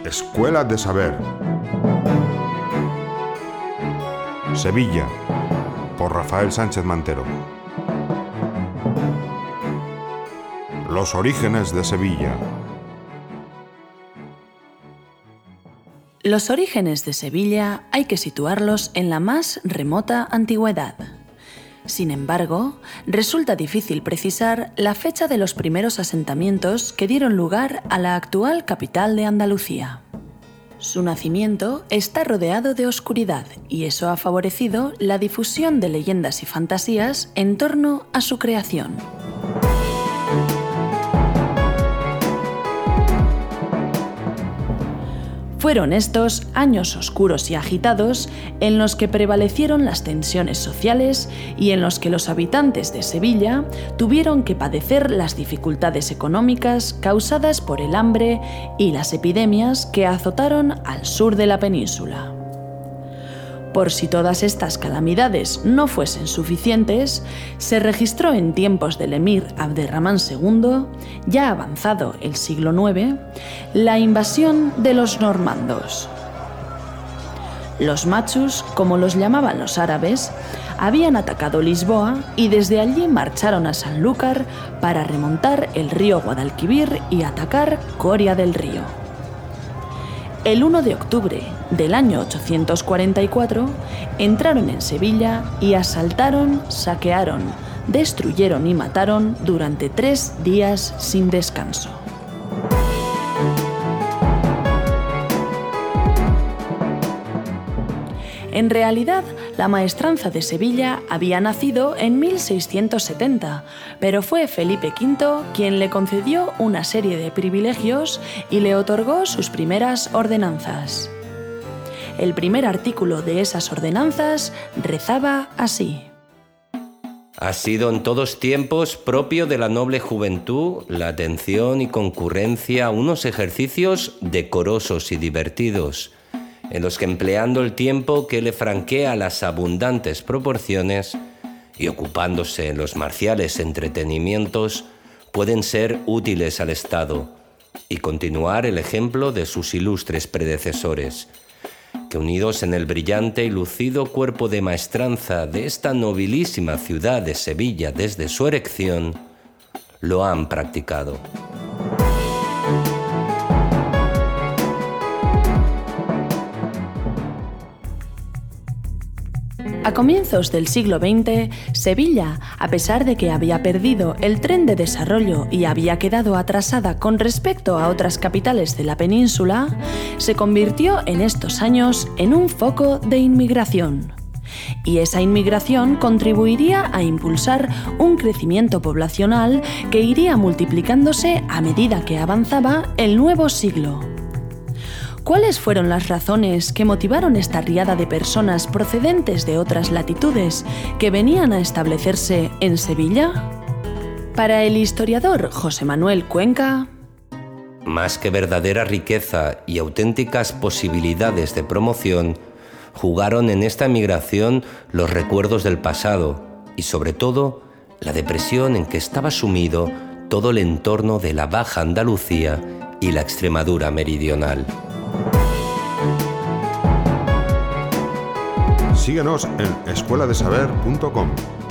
Escuela de Saber. Sevilla, por Rafael Sánchez Mantero. Los orígenes de Sevilla. Los orígenes de Sevilla hay que situarlos en la más remota antigüedad. Sin embargo, resulta difícil precisar la fecha de los primeros asentamientos que dieron lugar a la actual capital de Andalucía. Su nacimiento está rodeado de oscuridad y eso ha favorecido la difusión de leyendas y fantasías en torno a su creación. Fueron estos años oscuros y agitados en los que prevalecieron las tensiones sociales y en los que los habitantes de Sevilla tuvieron que padecer las dificultades económicas causadas por el hambre y las epidemias que azotaron al sur de la península. Por si todas estas calamidades no fuesen suficientes, se registró en tiempos del emir Abderramán II, ya avanzado el siglo IX, la invasión de los normandos. Los machus, como los llamaban los árabes, habían atacado Lisboa y desde allí marcharon a Sanlúcar para remontar el río Guadalquivir y atacar Coria del Río. El 1 de octubre del año 844 entraron en Sevilla y asaltaron, saquearon, destruyeron y mataron durante 3 días sin descanso. En realidad, la maestranza de Sevilla había nacido en 1670, pero fue Felipe V quien le concedió una serie de privilegios y le otorgó sus primeras ordenanzas. El primer artículo de esas ordenanzas rezaba así: Ha sido en todos tiempos propio de la noble juventud la atención y concurrencia a unos ejercicios decorosos y divertidos, en los que empleando el tiempo que le franquea las abundantes proporciones y ocupándose en los marciales entretenimientos, pueden ser útiles al Estado y continuar el ejemplo de sus ilustres predecesores, que unidos en el brillante y lucido cuerpo de maestranza de esta nobilísima ciudad de Sevilla desde su erección, lo han practicado. A comienzos del siglo XX, Sevilla, a pesar de que había perdido el tren de desarrollo y había quedado atrasada con respecto a otras capitales de la península, se convirtió en estos años en un foco de inmigración. Y esa inmigración contribuiría a impulsar un crecimiento poblacional que iría multiplicándose a medida que avanzaba el nuevo siglo. ¿Cuáles fueron las razones que motivaron esta riada de personas procedentes de otras latitudes que venían a establecerse en Sevilla? Para el historiador José Manuel Cuenca, más que verdadera riqueza y auténticas posibilidades de promoción, jugaron en esta migración los recuerdos del pasado y, sobre todo, la depresión en que estaba sumido todo el entorno de la Baja Andalucía y la Extremadura meridional. Síguenos en escueladesaber.com.